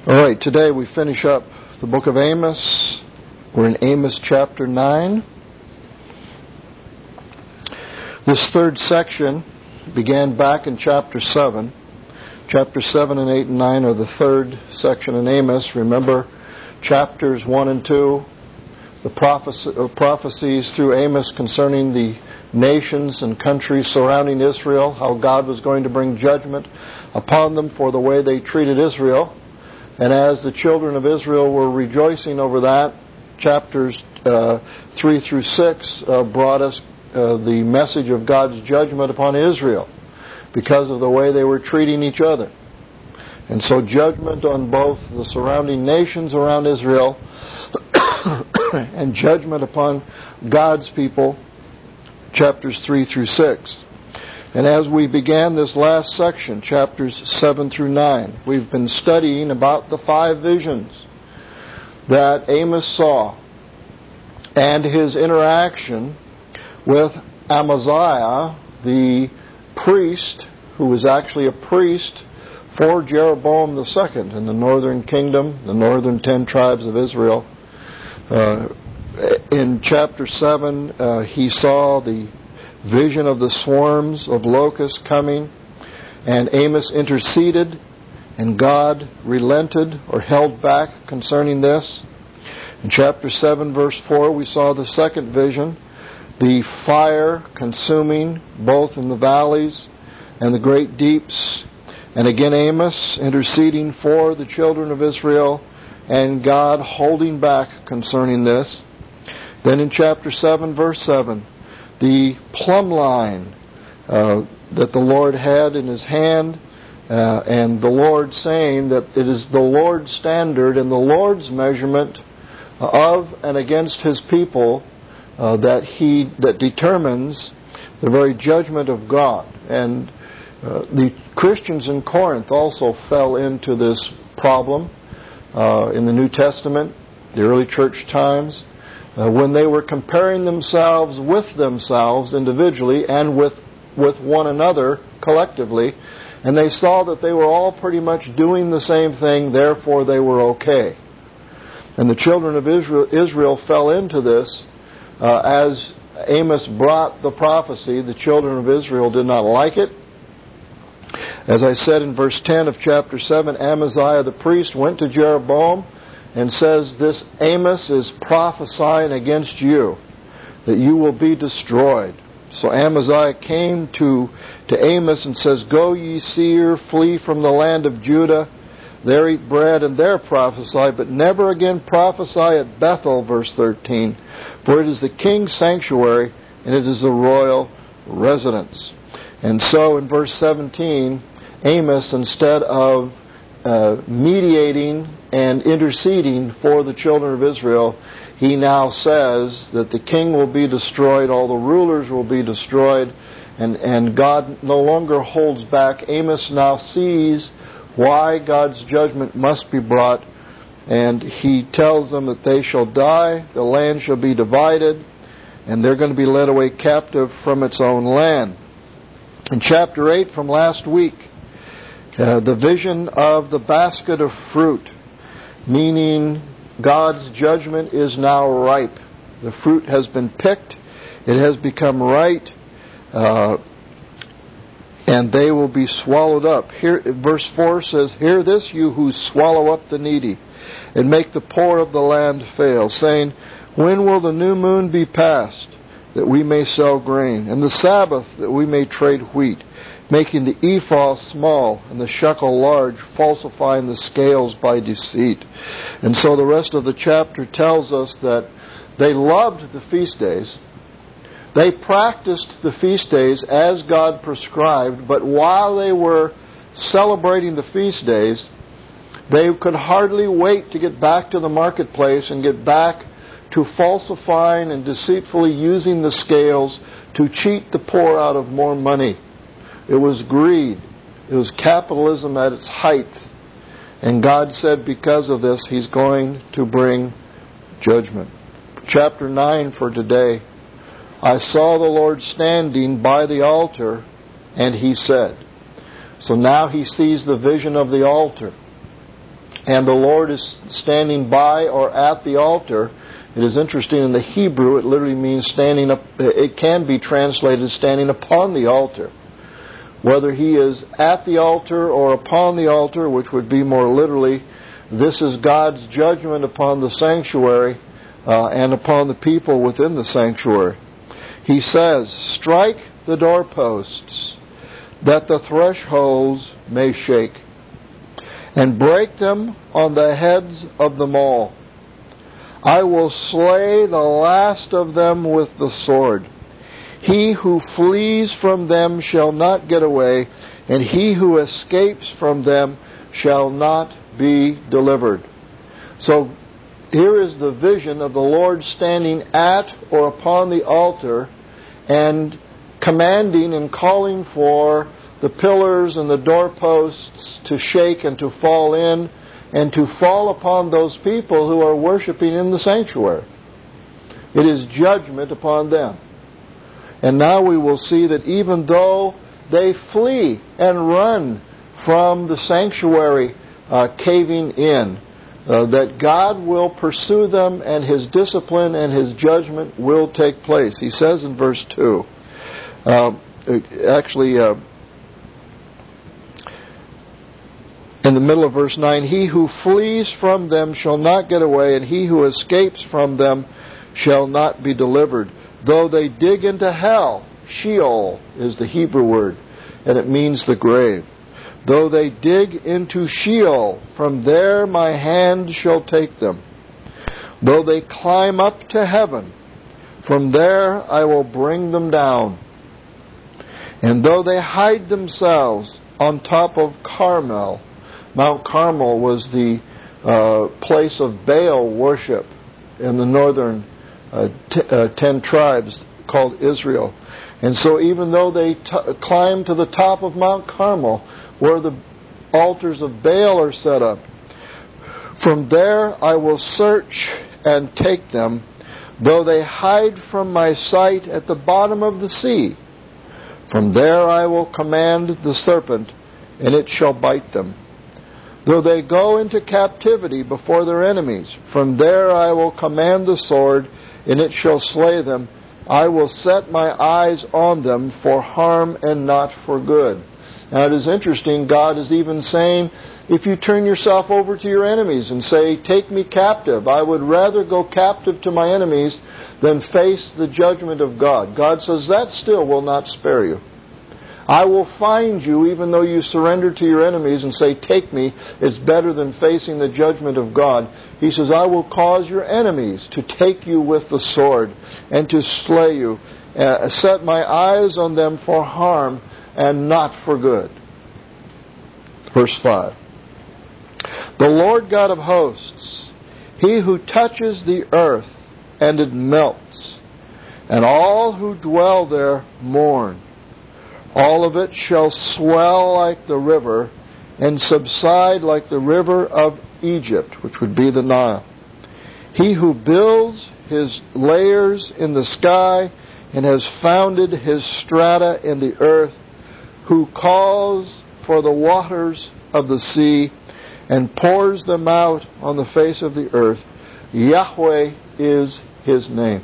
All right, today we finish up the book of Amos. We're in Amos chapter 9. This third section began back in chapter 7. Chapter 7 and 8 and 9 are the third section in Amos. Remember, chapters 1 and 2, the prophecies through Amos concerning the nations and countries surrounding Israel, how God was going to bring judgment upon them for the way they treated Israel. And as the children of Israel were rejoicing over that, chapters 3 through 6 brought us the message of God's judgment upon Israel because of the way they were treating each other. And so judgment on both the surrounding nations around Israel and judgment upon God's people, chapters 3 through 6. And as we began this last section, chapters 7 through 9, we've been studying about the 5 visions that Amos saw and his interaction with Amaziah, the priest, who was actually a priest for Jeroboam II in the northern kingdom, the northern 10 tribes of Israel. In chapter 7, he saw the vision of the swarms of locusts coming, and Amos interceded, and God relented or held back concerning this. In chapter 7, verse 4, we saw the second vision, the fire consuming both in the valleys and the great deeps. And again, Amos interceding for the children of Israel, and God holding back concerning this. Then in chapter 7, verse 7, the plumb line that the Lord had in His hand, and the Lord saying that it is the Lord's standard and the Lord's measurement of and against His people that determines the very judgment of God. And the Christians in Corinth also fell into this problem in the New Testament, the early church times, when they were comparing themselves with themselves individually and with one another collectively, and they saw that they were all pretty much doing the same thing, therefore they were okay. And the children of Israel fell into this. As Amos brought the prophecy, the children of Israel did not like it. As I said in verse 10 of chapter 7, Amaziah the priest went to Jeroboam and says, "This Amos is prophesying against you, that you will be destroyed." So Amaziah came to Amos and says, "Go, ye seer, flee from the land of Judah. There eat bread and there prophesy, but never again prophesy at Bethel," verse 13. "For it is the king's sanctuary, and it is the royal residence." And so in verse 17, Amos, instead of mediating and interceding for the children of Israel, he now says that the king will be destroyed, all the rulers will be destroyed, and God no longer holds back. Amos now sees why God's judgment must be brought, and he tells them that they shall die, the land shall be divided, and they're going to be led away captive from its own land. In chapter 8 from last week, the vision of the basket of fruit, meaning God's judgment is now ripe. The fruit has been picked, it has become ripe, and they will be swallowed up. Here, verse 4 says, "Hear this, you who swallow up the needy, and make the poor of the land fail, saying, when will the new moon be passed, that we may sell grain, and the Sabbath, that we may trade wheat, making the ephah small and the shekel large, falsifying the scales by deceit." And so the rest of the chapter tells us that they loved the feast days. They practiced the feast days as God prescribed, but while they were celebrating the feast days, they could hardly wait to get back to the marketplace and get back to falsifying and deceitfully using the scales to cheat the poor out of more money. It was greed. It was capitalism at its height. And God said because of this, He's going to bring judgment. Chapter 9 for today. "I saw the Lord standing by the altar, and He said." So now he sees the vision of the altar. and the Lord is standing by or at the altar. It is interesting, in the Hebrew it literally means standing up. It can be translated standing upon the altar. Whether He is at the altar or upon the altar, which would be more literally, this is God's judgment upon the sanctuary and upon the people within the sanctuary. He says, "Strike the doorposts, that the thresholds may shake, and break them on the heads of them all. I will slay the last of them with the sword. He who flees from them shall not get away, and he who escapes from them shall not be delivered." So here is the vision of the Lord standing at or upon the altar and commanding and calling for the pillars and the doorposts to shake and to fall in and to fall upon those people who are worshiping in the sanctuary. It is judgment upon them. And now we will see that even though they flee and run from the sanctuary caving in, that God will pursue them and His discipline and His judgment will take place. He says in verse 2, in the middle of verse 9, "He who flees from them shall not get away, and he who escapes from them shall not be delivered. Though they dig into hell," Sheol is the Hebrew word, and it means the grave. "Though they dig into Sheol, from there my hand shall take them. Though they climb up to heaven, from there I will bring them down. And though they hide themselves on top of Carmel," Mount Carmel was the place of Baal worship in the northern 10 tribes called Israel. And so even though they climb to the top of Mount Carmel, where the altars of Baal are set up, "From there I will search and take them, though they hide from my sight at the bottom of the sea. From there I will command the serpent, and it shall bite them. Though they go into captivity before their enemies, from there I will command the sword, and it shall slay them. I will set my eyes on them for harm and not for good." Now it is interesting, God is even saying, if you turn yourself over to your enemies and say, "Take me captive," I would rather go captive to my enemies than face the judgment of God. God says, that still will not spare you. I will find you even though you surrender to your enemies and say, "Take me." It's better than facing the judgment of God. He says, "I will cause your enemies to take you with the sword and to slay you. Set my eyes on them for harm and not for good." Verse 5. "The Lord God of hosts, He who touches the earth and it melts, and all who dwell there mourn. All of it shall swell like the river and subside like the river of Egypt," which would be the Nile. "He who builds his layers in the sky and has founded his strata in the earth, who calls for the waters of the sea and pours them out on the face of the earth. Yahweh is His name."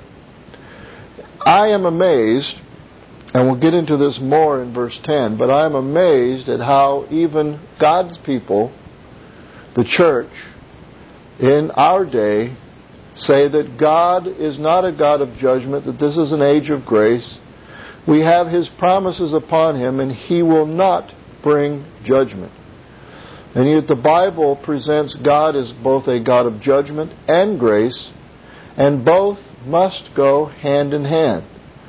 I am amazed, and we'll get into this more in verse 10, but I am amazed at how even God's people, the church, in our day, say that God is not a God of judgment, that this is an age of grace. We have His promises upon Him, and He will not bring judgment. And yet the Bible presents God as both a God of judgment and grace, and both must go hand in hand.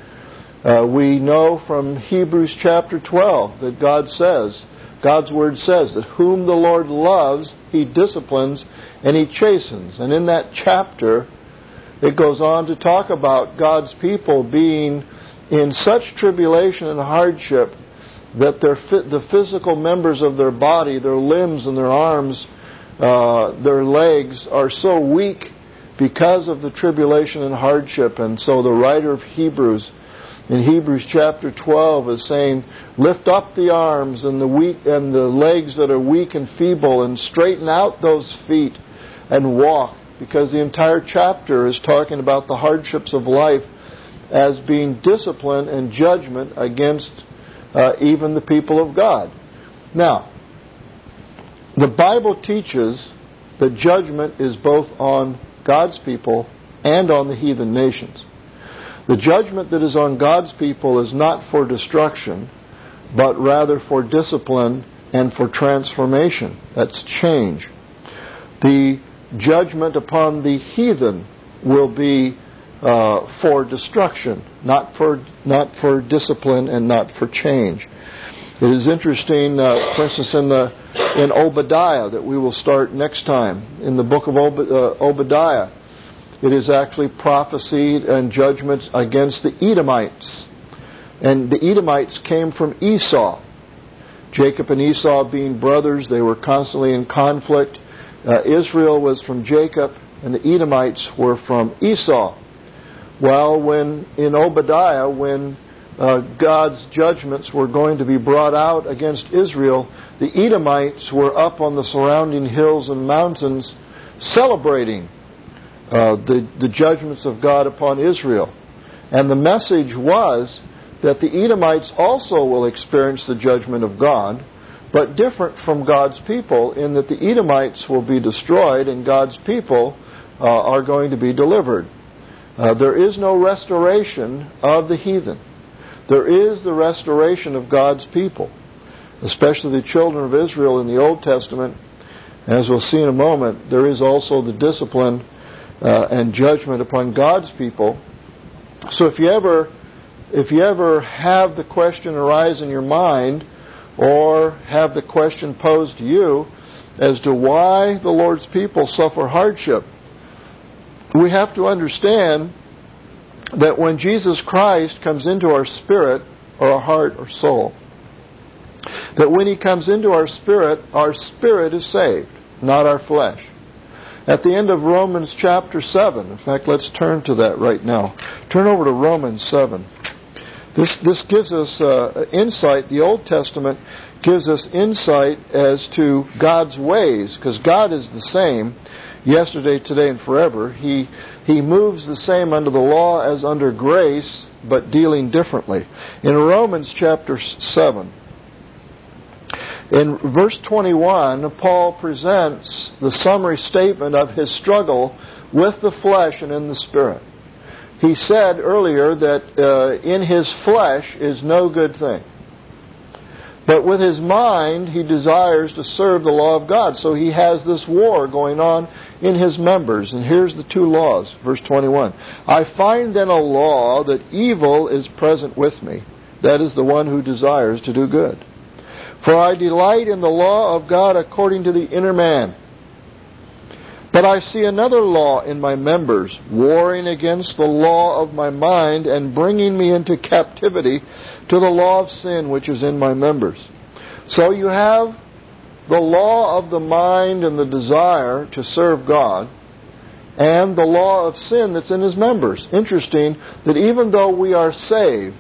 We know from Hebrews chapter 12 that God's Word says that whom the Lord loves, He disciplines and He chastens. And in that chapter, it goes on to talk about God's people being in such tribulation and hardship that the physical members of their body, their limbs and their arms, their legs are so weak because of the tribulation and hardship. And so the writer of Hebrews in Hebrews chapter 12 is saying, lift up the arms and the weak and the legs that are weak and feeble, and straighten out those feet and walk, because the entire chapter is talking about the hardships of life as being discipline and judgment against even the people of God. Now, the Bible teaches that judgment is both on God's people and on the heathen nations. The judgment that is on God's people is not for destruction, but rather for discipline and for transformation. That's change. The judgment upon the heathen will be for destruction, not for discipline and not for change. It is interesting, for instance, in Obadiah, that we will start next time, in the book of Obadiah. It is actually prophecy and judgment against the Edomites. And the Edomites came from Esau. Jacob and Esau being brothers, they were constantly in conflict. Israel was from Jacob, and the Edomites were from Esau. Well, in Obadiah, when God's judgments were going to be brought out against Israel, the Edomites were up on the surrounding hills and mountains celebrating the judgments of God upon Israel. And the message was that the Edomites also will experience the judgment of God, but different from God's people, in that the Edomites will be destroyed and God's people are going to be delivered. There is no restoration of the heathen. There is the restoration of God's people, especially the children of Israel in the Old Testament. As we'll see in a moment, there is also the discipline and judgment upon God's people. So if you ever have the question arise in your mind, or have the question posed to you as to why the Lord's people suffer hardship, we have to understand that when Jesus Christ comes into our spirit, or our heart or soul, that when He comes into our spirit is saved, not our flesh. At the end of Romans chapter 7, in fact, let's turn to that right now. Turn over to Romans 7. This gives us insight. The Old Testament gives us insight as to God's ways, because God is the same yesterday, today, and forever. He moves the same under the law as under grace, but dealing differently. In Romans chapter 7, in verse 21, Paul presents the summary statement of his struggle with the flesh and in the spirit. He said earlier that in his flesh is no good thing. But with his mind, he desires to serve the law of God. So he has this war going on in his members. And here's the two laws. Verse 21. I find then a law that evil is present with me. That is the one who desires to do good. For I delight in the law of God according to the inner man. But I see another law in my members, warring against the law of my mind and bringing me into captivity to the law of sin which is in my members. So you have the law of the mind and the desire to serve God, and the law of sin that's in his members. Interesting that even though we are saved,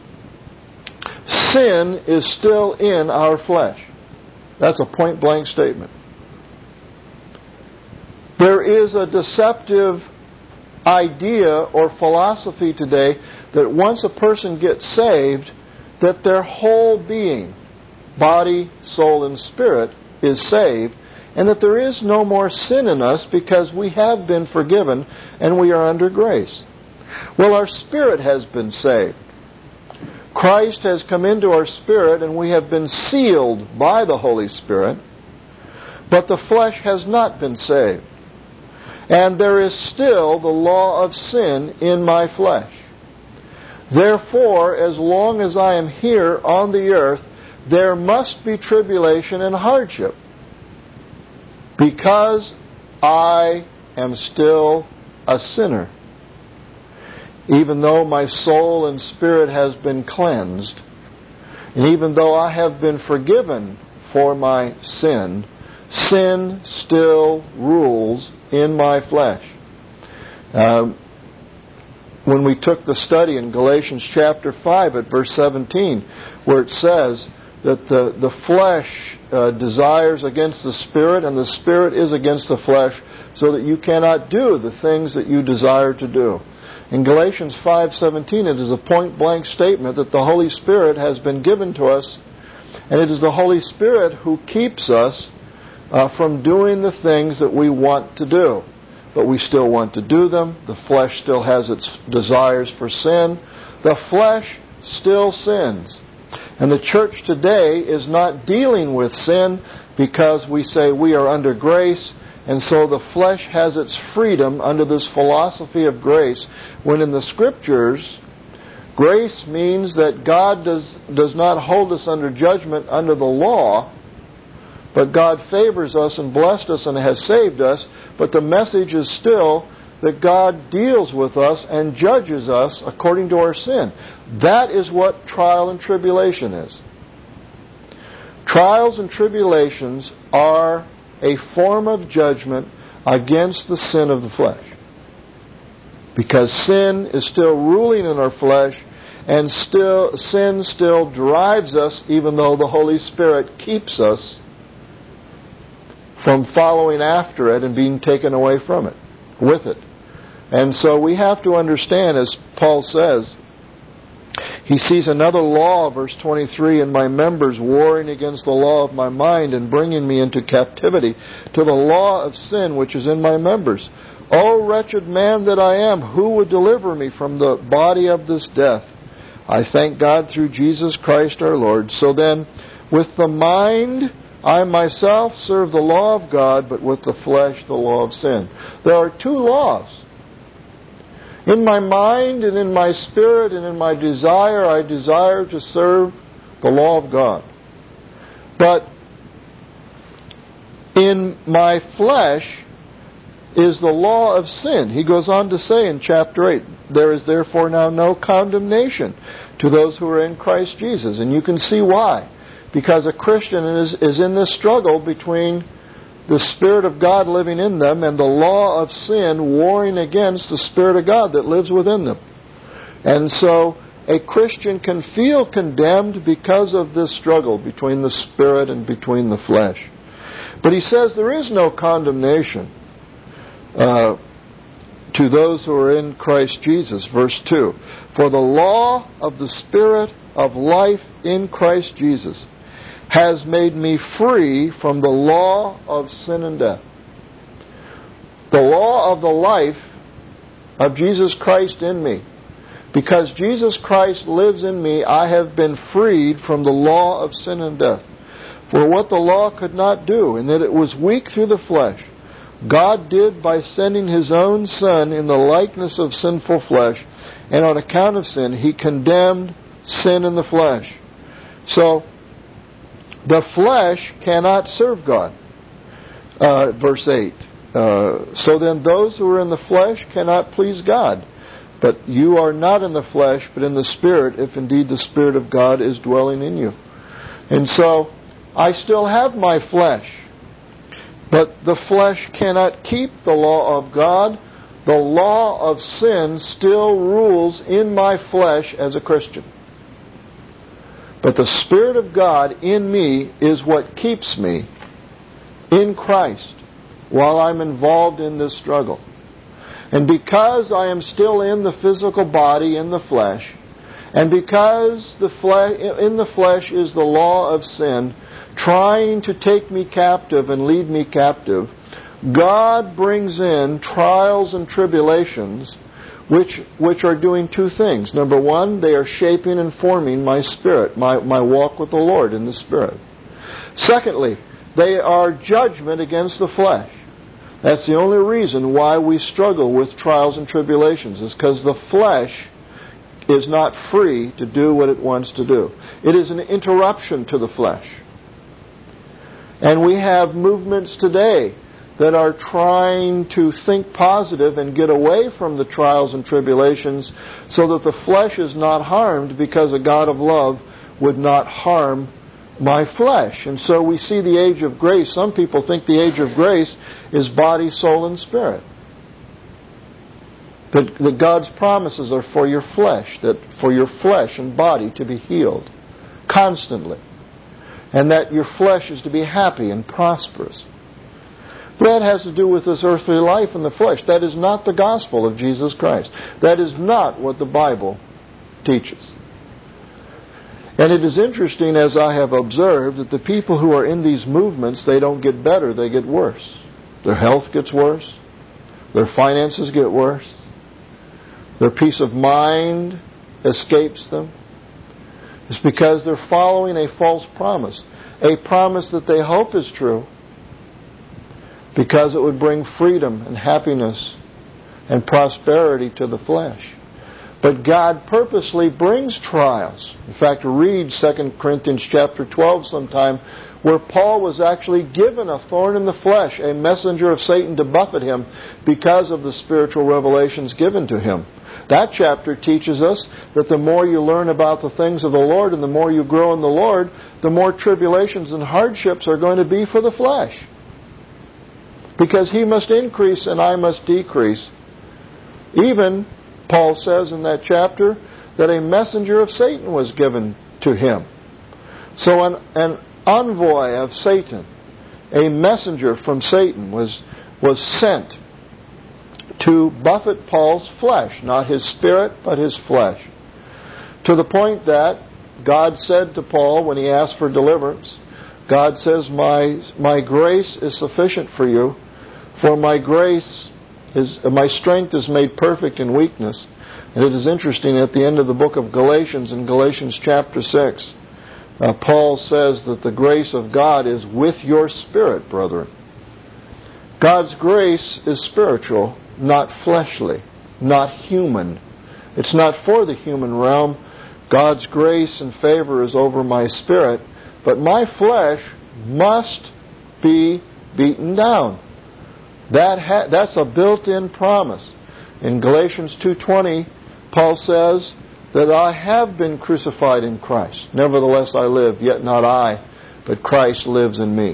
sin is still in our flesh. That's a point-blank statement. There is a deceptive idea or philosophy today that once a person gets saved, that their whole being, body, soul, and spirit, is saved, and that there is no more sin in us because we have been forgiven and we are under grace. Well, our spirit has been saved. Christ has come into our spirit and we have been sealed by the Holy Spirit, but the flesh has not been saved. And there is still the law of sin in my flesh. Therefore, as long as I am here on the earth, there must be tribulation and hardship, because I am still a sinner. Even though my soul and spirit has been cleansed, and even though I have been forgiven for my sin, sin still rules in my flesh. when we took the study in Galatians chapter 5 at verse 17, where it says that the flesh desires against the Spirit, and the Spirit is against the flesh, so that you cannot do the things that you desire to do. In Galatians 5:17, it is a point-blank statement that the Holy Spirit has been given to us, and it is the Holy Spirit who keeps us from doing the things that we want to do. But we still want to do them. The flesh still has its desires for sin. The flesh still sins. And the church today is not dealing with sin because we say we are under grace, and so the flesh has its freedom under this philosophy of grace, when in the Scriptures, grace means that God does not hold us under judgment under the law, but God favors us and blessed us and has saved us. But the message is still that God deals with us and judges us according to our sin. That is what trial and tribulation is. Trials and tribulations are a form of judgment against the sin of the flesh. Because sin is still ruling in our flesh, and sin still drives us, even though the Holy Spirit keeps us from following after it and being taken away from it, with it. And so we have to understand, as Paul says, he sees another law, verse 23, in my members warring against the law of my mind and bringing me into captivity to the law of sin which is in my members. O wretched man that I am, who would deliver me from the body of this death? I thank God through Jesus Christ our Lord. So then, with the mind, I myself serve the law of God, but with the flesh, the law of sin. There are two laws. In my mind and in my spirit and in my desire, I desire to serve the law of God. But in my flesh is the law of sin. He goes on to say in chapter 8, there is therefore now no condemnation to those who are in Christ Jesus. And you can see why. Because a Christian is in this struggle between the Spirit of God living in them and the law of sin warring against the Spirit of God that lives within them. And so a Christian can feel condemned because of this struggle between the Spirit and between the flesh. But he says there is no condemnation to those who are in Christ Jesus. Verse 2, for the law of the Spirit of life in Christ Jesus has made me free from the law of sin and death. The law of the life of Jesus Christ in me. Because Jesus Christ lives in me, I have been freed from the law of sin and death. For what the law could not do, in that it was weak through the flesh, God did by sending His own Son in the likeness of sinful flesh, and on account of sin, He condemned sin in the flesh. So, the flesh cannot serve God. Verse 8. So then those who are in the flesh cannot please God. But you are not in the flesh, but in the Spirit, if indeed the Spirit of God is dwelling in you. And so, I still have my flesh. But the flesh cannot keep the law of God. The law of sin still rules in my flesh as a Christian. But the Spirit of God in me is what keeps me in Christ while I'm involved in this struggle. And because I am still in the physical body, in the flesh, and because in the flesh is the law of sin trying to take me captive and lead me captive, God brings in trials and tribulations which are doing two things. Number one, they are shaping and forming my spirit, my walk with the Lord in the Spirit. Secondly, they are judgment against the flesh. That's the only reason why we struggle with trials and tribulations, is because the flesh is not free to do what it wants to do. It is an interruption to the flesh. And we have movements today that are trying to think positive and get away from the trials and tribulations so that the flesh is not harmed, because a God of love would not harm my flesh. And so we see the age of grace. Some people think the age of grace is body, soul, and spirit. That God's promises are for your flesh, that for your flesh and body to be healed constantly. And that your flesh is to be happy and prosperous. That has to do with this earthly life in the flesh. That is not the gospel of Jesus Christ. That is not what the Bible teaches. And it is interesting, as I have observed, that the people who are in these movements, they don't get better, they get worse. Their health gets worse. Their finances get worse. Their peace of mind escapes them. It's because they're following a false promise. A promise that they hope is true because it would bring freedom and happiness and prosperity to the flesh. But God purposely brings trials. In fact, read 2 Corinthians chapter 12 sometime, where Paul was actually given a thorn in the flesh, a messenger of Satan to buffet him because of the spiritual revelations given to him. That chapter teaches us that the more you learn about the things of the Lord and the more you grow in the Lord, the more tribulations and hardships are going to be for the flesh. Because he must increase and I must decrease. Even, Paul says in that chapter, that a messenger of Satan was given to him. So an envoy of Satan, a messenger from Satan, was sent to buffet Paul's flesh, not his spirit, but his flesh. To the point that God said to Paul when he asked for deliverance, God says, my grace is sufficient for you, for my strength is made perfect in weakness. And it is interesting, at the end of the book of Galatians, in Galatians chapter 6, Paul says that the grace of God is with your spirit, brethren. God's grace is spiritual, not fleshly, not human. It's not for the human realm. God's grace and favor is over my spirit, but my flesh must be beaten down. That's a built-in promise. In Galatians 2:20, Paul says that I have been crucified in Christ. Nevertheless I live, yet not I, but Christ lives in me.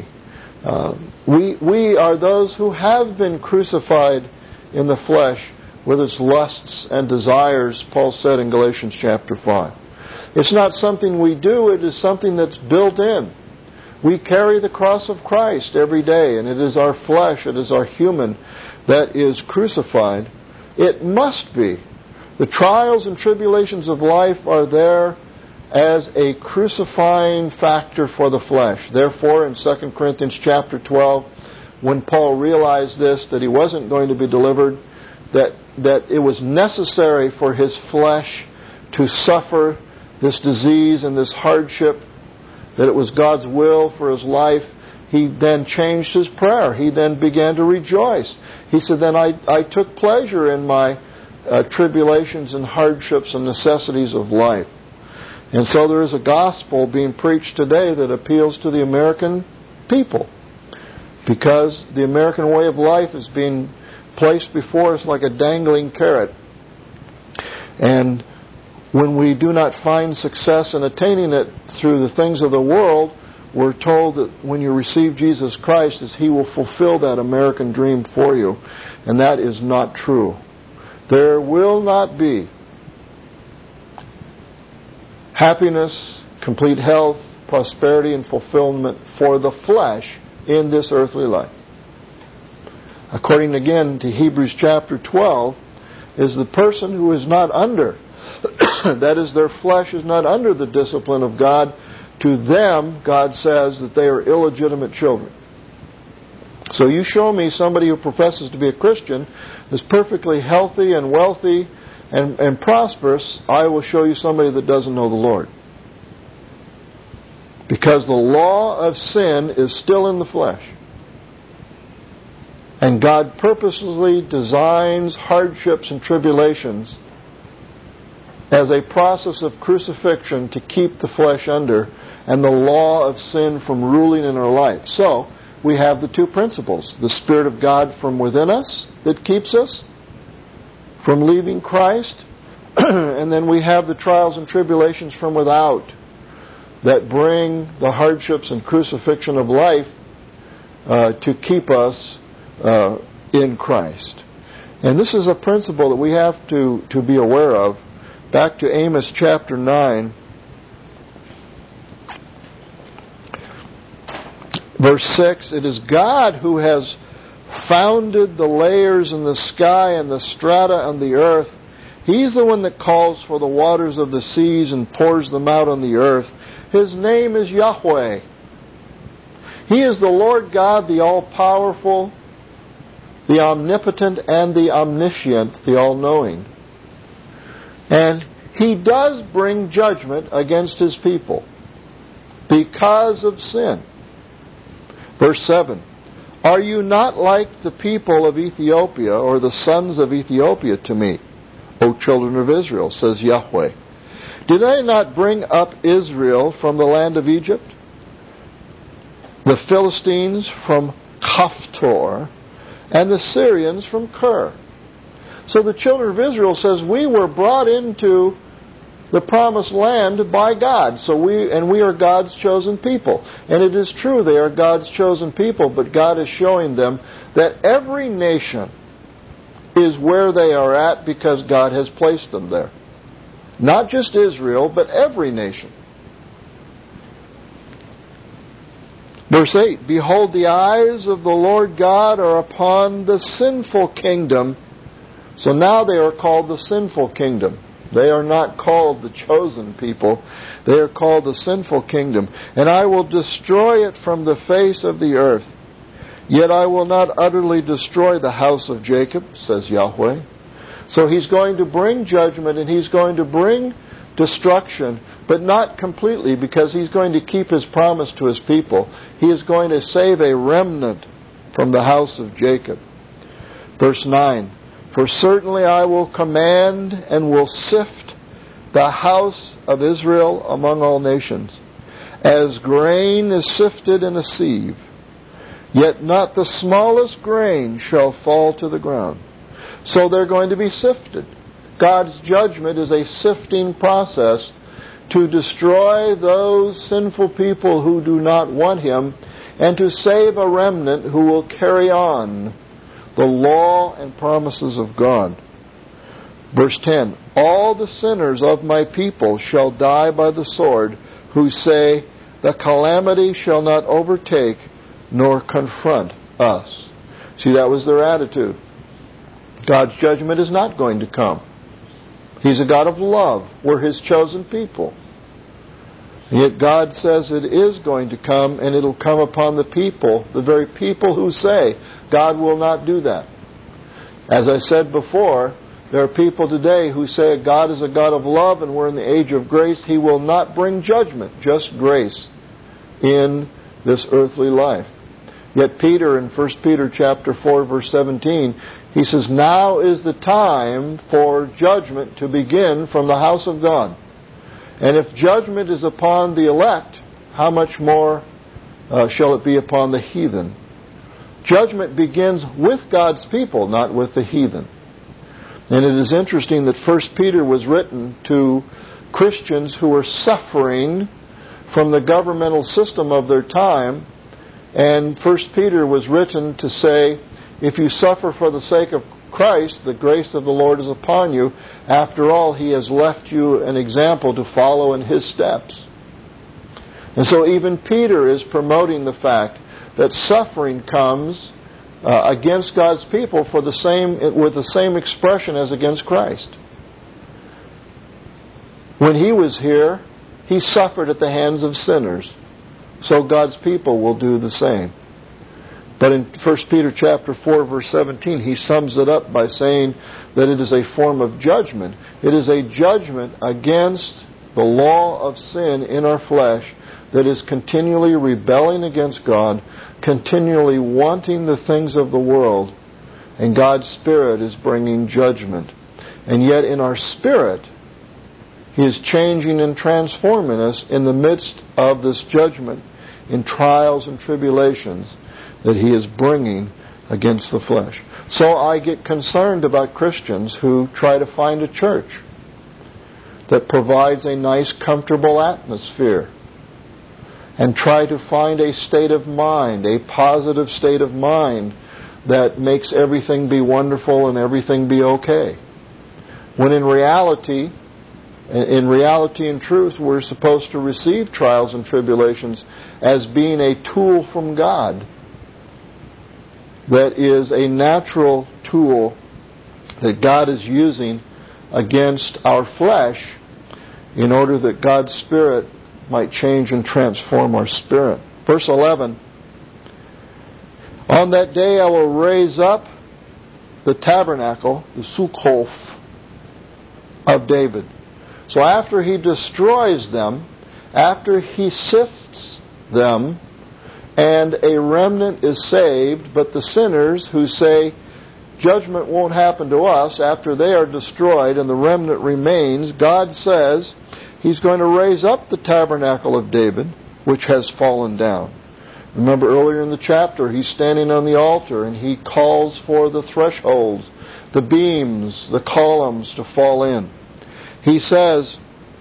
We are those who have been crucified in the flesh with its lusts and desires, Paul said in Galatians chapter 5. It's not something we do, it is something that's built in. We carry the cross of Christ every day, and it is our flesh, it is our human that is crucified. It must be. The trials and tribulations of life are there as a crucifying factor for the flesh. Therefore, in 2 Corinthians chapter 12, when Paul realized this, that he wasn't going to be delivered, that it was necessary for his flesh to suffer this disease and this hardship, that it was God's will for his life, he then changed his prayer. He then began to rejoice. He said, then I took pleasure in my tribulations and hardships and necessities of life. And so there is a gospel being preached today that appeals to the American people, because the American way of life is being placed before us like a dangling carrot. And when we do not find success in attaining it through the things of the world, we're told that when you receive Jesus Christ, He will fulfill that American dream for you. And that is not true. There will not be happiness, complete health, prosperity, and fulfillment for the flesh in this earthly life. According again to Hebrews chapter 12, is the person who is not under, that is, their flesh is not under the discipline of God. To them, God says that they are illegitimate children. So you show me somebody who professes to be a Christian is perfectly healthy and wealthy and prosperous, I will show you somebody that doesn't know the Lord. Because the law of sin is still in the flesh. And God purposely designs hardships and tribulations as a process of crucifixion to keep the flesh under and the law of sin from ruling in our life. So, we have the two principles. The Spirit of God from within us that keeps us from leaving Christ. And then we have the trials and tribulations from without that bring the hardships and crucifixion of life to keep us in Christ. And this is a principle that we have to be aware of. Back to Amos chapter 9, verse 6, it is God who has founded the layers in the sky and the strata on the earth. He's the one that calls for the waters of the seas and pours them out on the earth. His name is Yahweh. He is the Lord God, the all-powerful, the omnipotent, and the omniscient, the all-knowing. And He does bring judgment against His people because of sin. Verse 7, are you not like the people of Ethiopia, or the sons of Ethiopia to me, O children of Israel, says Yahweh? Did I not bring up Israel from the land of Egypt, the Philistines from Caphtor, and the Syrians from Kir? So the children of Israel says, we were brought into the promised land by God. We are God's chosen people. And it is true, they are God's chosen people, but God is showing them that every nation is where they are at because God has placed them there. Not just Israel, but every nation. Verse 8, behold, the eyes of the Lord God are upon the sinful kingdom. So now they are called the sinful kingdom. They are not called the chosen people. They are called the sinful kingdom. And I will destroy it from the face of the earth. Yet I will not utterly destroy the house of Jacob, says Yahweh. So He's going to bring judgment and He's going to bring destruction, but not completely, because He's going to keep His promise to His people. He is going to save a remnant from the house of Jacob. Verse 9, for certainly I will command and will sift the house of Israel among all nations, as grain is sifted in a sieve. Yet not the smallest grain shall fall to the ground. So they're going to be sifted. God's judgment is a sifting process to destroy those sinful people who do not want Him, and to save a remnant who will carry on the law and promises of God. Verse 10, all the sinners of my people shall die by the sword, who say, the calamity shall not overtake nor confront us. See, that was their attitude. God's judgment is not going to come. He's a God of love. We're His chosen people. Yet God says it is going to come, and it'll come upon the people, the very people who say, God will not do that. As I said before, there are people today who say God is a God of love and we're in the age of grace. He will not bring judgment, just grace in this earthly life. Yet Peter, in 1 Peter chapter 4, verse 17, he says, now is the time for judgment to begin from the house of God. And if judgment is upon the elect, how much more shall it be upon the heathen? Judgment begins with God's people, not with the heathen. And it is interesting that 1 Peter was written to Christians who were suffering from the governmental system of their time. And 1 Peter was written to say, if you suffer for the sake of Christ, the grace of the Lord is upon you. After all, He has left you an example to follow in His steps. And so even Peter is promoting the fact that suffering comes against God's people with the same expression as against Christ. When He was here, He suffered at the hands of sinners. So God's people will do the same. But in 1 Peter chapter 4, verse 17, he sums it up by saying that it is a form of judgment. It is a judgment against the law of sin in our flesh that is continually rebelling against God, continually wanting the things of the world, and God's Spirit is bringing judgment. And yet in our spirit, He is changing and transforming us in the midst of this judgment, in trials and tribulations that He is bringing against the flesh. So I get concerned about Christians who try to find a church that provides a nice, comfortable atmosphere, and try to find a state of mind, a positive state of mind, that makes everything be wonderful and everything be okay. When in reality and truth, we're supposed to receive trials and tribulations as being a tool from God that is a natural tool that God is using against our flesh in order that God's Spirit might change and transform our spirit. Verse 11, on that day I will raise up the tabernacle, the Sukkoth of David. So after he destroys them, after he sifts them, and a remnant is saved, but the sinners who say judgment won't happen to us after they are destroyed and the remnant remains, God says He's going to raise up the tabernacle of David, which has fallen down. Remember earlier in the chapter, He's standing on the altar and He calls for the thresholds, the beams, the columns to fall in. He says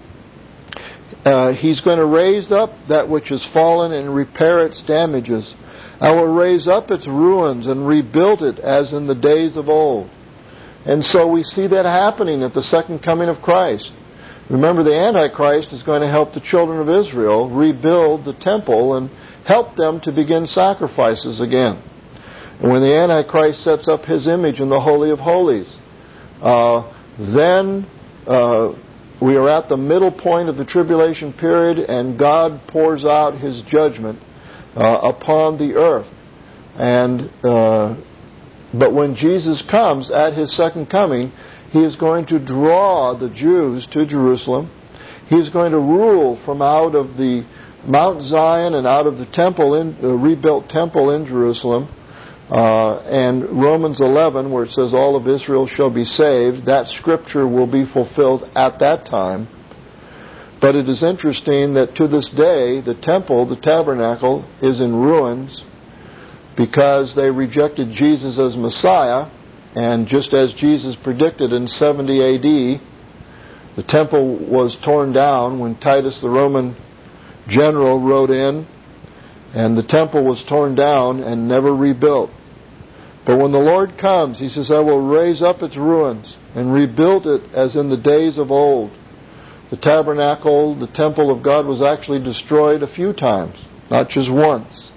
He's going to raise up that which has fallen and repair its damages. I will raise up its ruins and rebuild it as in the days of old. And so we see that happening at the second coming of Christ. Remember, the Antichrist is going to help the children of Israel rebuild the temple and help them to begin sacrifices again. And when the Antichrist sets up his image in the Holy of Holies, then we are at the middle point of the tribulation period, and God pours out His judgment upon the earth. And but when Jesus comes at His second coming, He is going to draw the Jews to Jerusalem. He is going to rule from out of the Mount Zion and out of the temple, rebuilt temple in Jerusalem. And Romans 11, where it says all of Israel shall be saved, that scripture will be fulfilled at that time. But it is interesting that to this day, the temple, the tabernacle, is in ruins because they rejected Jesus as Messiah. And just as Jesus predicted in 70 A.D., the temple was torn down when Titus, the Roman general, rode in, and the temple was torn down and never rebuilt. But when the Lord comes, He says, I will raise up its ruins and rebuild it as in the days of old. The tabernacle, the temple of God, was actually destroyed a few times, not just once.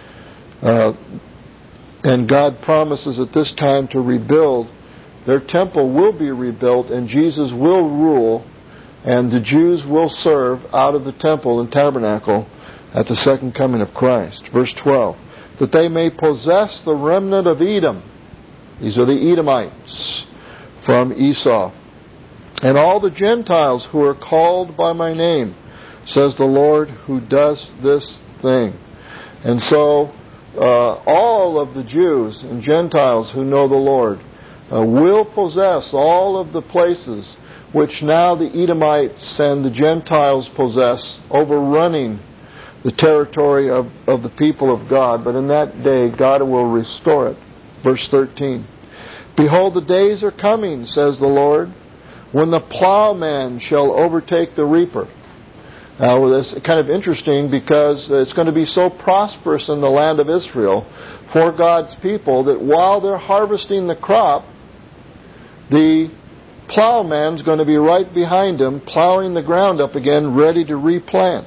And God promises at this time to rebuild. Their temple will be rebuilt, and Jesus will rule, and the Jews will serve out of the temple and tabernacle at the second coming of Christ. Verse 12, that they may possess the remnant of Edom. These are the Edomites from Esau. And all the Gentiles who are called by my name, says the Lord who does this thing. And so all of the Jews and Gentiles who know the Lord will possess all of the places which now the Edomites and the Gentiles possess, overrunning the territory of the people of God. But in that day, God will restore it. Verse 13. Behold, the days are coming, says the Lord, when the plowman shall overtake the reaper. Now, this is kind of interesting because it's going to be so prosperous in the land of Israel for God's people that while they're harvesting the crop, the plowman's going to be right behind him, plowing the ground up again, ready to replant.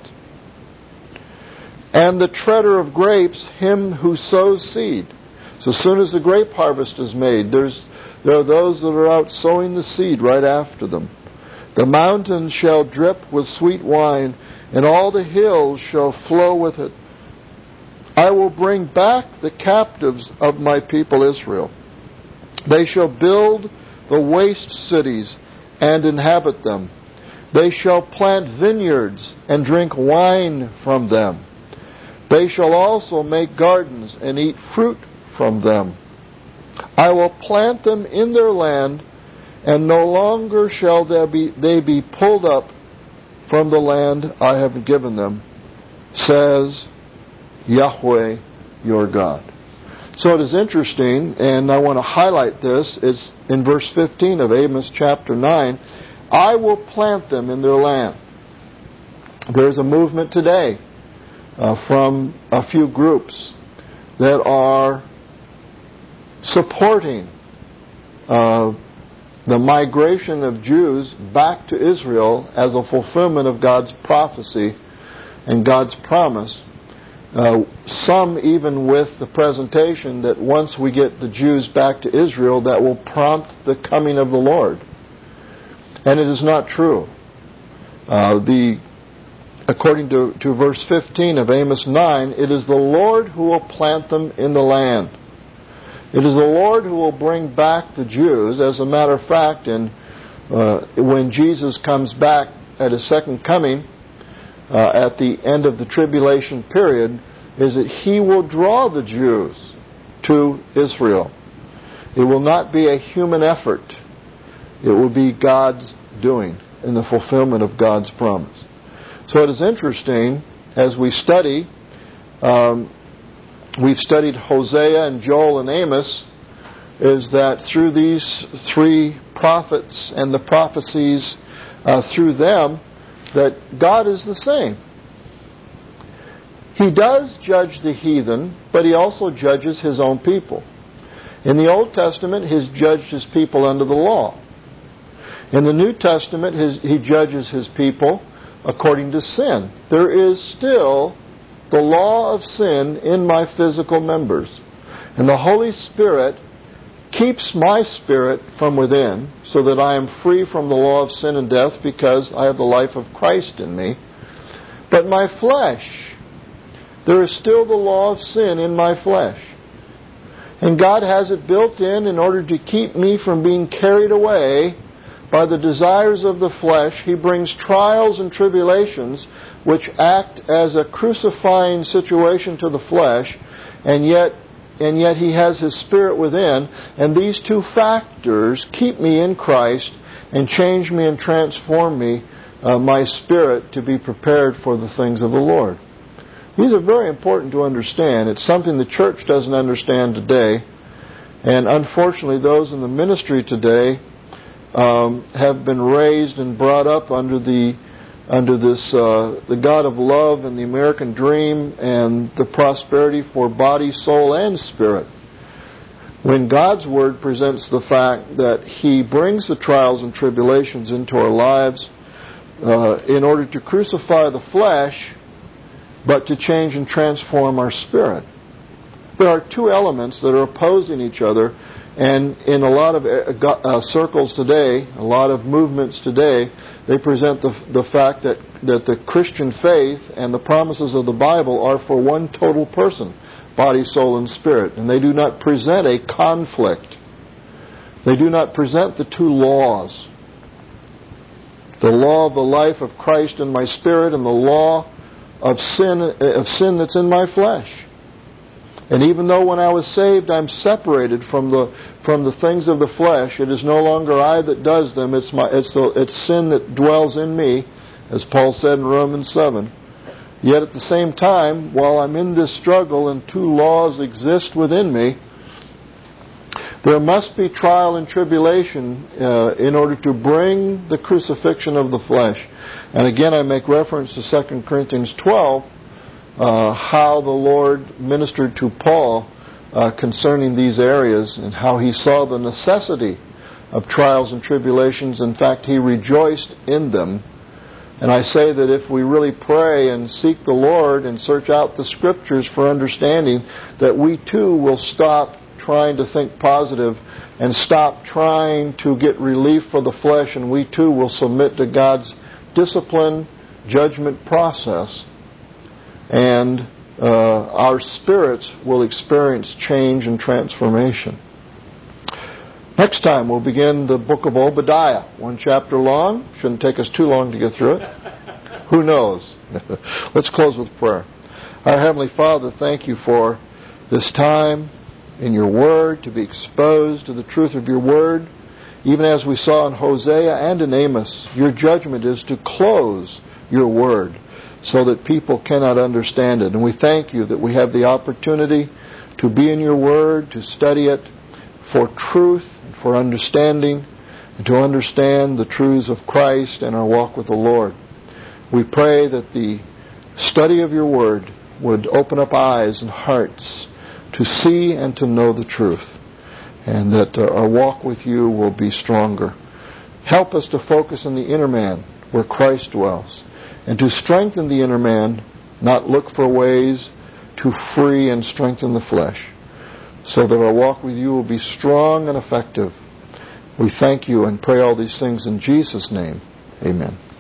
And the treader of grapes, him who sows seed. So as soon as the grape harvest is made, there are those that are out sowing the seed right after them. The mountains shall drip with sweet wine, and all the hills shall flow with it. I will bring back the captives of my people Israel. They shall build the waste cities and inhabit them. They shall plant vineyards and drink wine from them. They shall also make gardens and eat fruit from them. I will plant them in their land, and no longer shall they be pulled up from the land I have given them, says Yahweh your God. So it is interesting, and I want to highlight this. It's in verse 15 of Amos chapter 9. I will plant them in their land. There's a movement today from a few groups that are supporting the migration of Jews back to Israel as a fulfillment of God's prophecy and God's promise. Some even with the presentation that once we get the Jews back to Israel, that will prompt the coming of the Lord. And it is not true. According to verse 15 of Amos 9, it is the Lord who will plant them in the land. It is the Lord who will bring back the Jews. As a matter of fact, when Jesus comes back at His second coming, at the end of the tribulation period, is that He will draw the Jews to Israel. It will not be a human effort. It will be God's doing in the fulfillment of God's promise. So it is interesting, as we study, we've studied Hosea and Joel and Amos, is that through these three prophets and the prophecies through them, that God is the same. He does judge the heathen, but He also judges His own people. In the Old Testament, He judged His people under the law. In the New Testament, He judges His people according to sin. There is still the law of sin in my physical members. And the Holy Spirit keeps my spirit from within so that I am free from the law of sin and death because I have the life of Christ in me. But my flesh, there is still the law of sin in my flesh. And God has it built in order to keep me from being carried away by the desires of the flesh. He brings trials and tribulations which act as a crucifying situation to the flesh, and yet He has His Spirit within, and these two factors keep me in Christ and change me and transform me, my spirit, to be prepared for the things of the Lord. These are very important to understand. It's something the church doesn't understand today, and unfortunately those in the ministry today have been raised and brought up under the God of love and the American dream and the prosperity for body, soul, and spirit. When God's Word presents the fact that He brings the trials and tribulations into our lives in order to crucify the flesh, but to change and transform our spirit. There are two elements that are opposing each other, and in a lot of circles today, a lot of movements today, they present the fact that the Christian faith and the promises of the Bible are for one total person, body, soul, and spirit. And they do not present a conflict. They do not present the two laws. The law of the life of Christ in my spirit and the law of sin that's in my flesh. And even though when I was saved I'm separated from the things of the flesh, it is no longer I that does them, it's sin that dwells in me, as Paul said in Romans 7. Yet at the same time, while I'm in this struggle and two laws exist within me, there must be trial and tribulation in order to bring the crucifixion of the flesh. And again, I make reference to 2 Corinthians 12, how the Lord ministered to Paul concerning these areas and how he saw the necessity of trials and tribulations. In fact, he rejoiced in them. And I say that if we really pray and seek the Lord and search out the Scriptures for understanding, that we too will stop trying to think positive and stop trying to get relief for the flesh, and we too will submit to God's discipline, judgment process, and our spirits will experience change and transformation. Next time we'll begin the book of Obadiah, one chapter long. Shouldn't take us too long to get through it. Who knows? Let's close with prayer. Our Heavenly Father, thank You for this time in Your Word, to be exposed to the truth of Your Word. Even as we saw in Hosea and in Amos, Your judgment is to close Your Word so that people cannot understand it. And we thank You that we have the opportunity to be in Your Word, to study it for truth, for understanding, and to understand the truths of Christ and our walk with the Lord. We pray that the study of Your Word would open up eyes and hearts to see and to know the truth. and that our walk with you will be stronger. Help us to focus on the inner man, where Christ dwells, and to strengthen the inner man, not look for ways to free and strengthen the flesh, so that our walk with you will be strong and effective. We thank you and pray all these things in Jesus' name. Amen.